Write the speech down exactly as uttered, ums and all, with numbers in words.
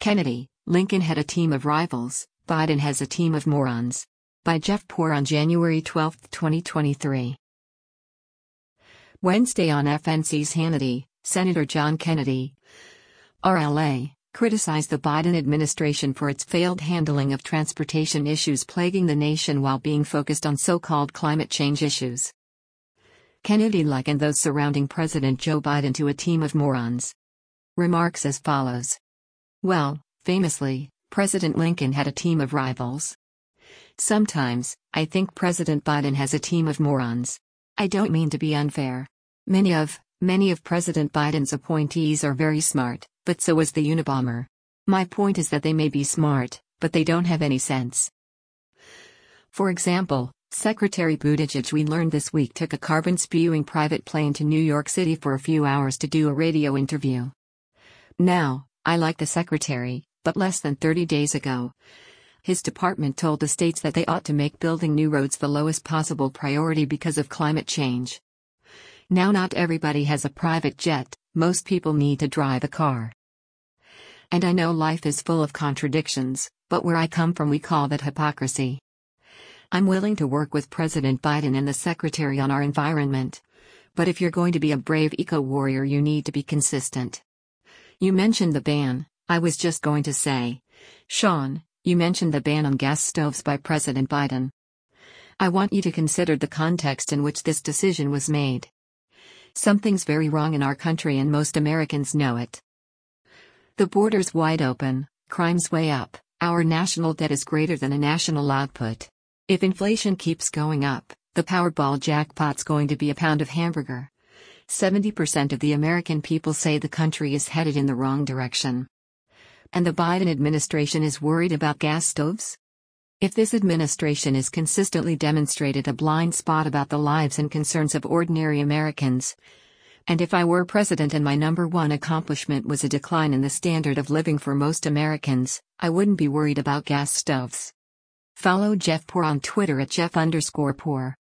Kennedy, Lincoln had a team of rivals, Biden has a team of morons. By Jeff Poor on January twelfth, twenty twenty-three. Wednesday on F N C's Hannity, Senator John Kennedy, R L A, criticized the Biden administration for its failed handling of transportation issues plaguing the nation while being focused on so-called climate change issues. Kennedy likened those surrounding President Joe Biden to a team of morons. Remarks as follows. Well, famously, President Lincoln had a team of rivals. Sometimes, I think President Biden has a team of morons. I don't mean to be unfair. Many of, many of President Biden's appointees are very smart, but so is the Unabomber. My point is that they may be smart, but they don't have any sense. For example, Secretary Buttigieg, we learned this week, took a carbon-spewing private plane to New York City for a few hours to do a radio interview. Now, I like the secretary, but less than thirty days ago, his department told the states that they ought to make building new roads the lowest possible priority because of climate change. Now not everybody has a private jet, most people need to drive a car. And I know life is full of contradictions, but where I come from we call that hypocrisy. I'm willing to work with President Biden and the Secretary on our environment. But if you're going to be a brave eco-warrior you need to be consistent. You mentioned the ban, I was just going to say, Sean, you mentioned the ban on gas stoves by President Biden. I want you to consider the context in which this decision was made. Something's very wrong in our country and most Americans know it. The border's wide open, crime's way up, our national debt is greater than a national output. If inflation keeps going up, the Powerball jackpot's going to be a pound of hamburger. seventy percent of the American people say the country is headed in the wrong direction. And the Biden administration is worried about gas stoves? If this administration is consistently demonstrated a blind spot about the lives and concerns of ordinary Americans, and if I were president and my number one accomplishment was a decline in the standard of living for most Americans, I wouldn't be worried about gas stoves. Follow Jeff Poor on Twitter at Jeff underscore Poor.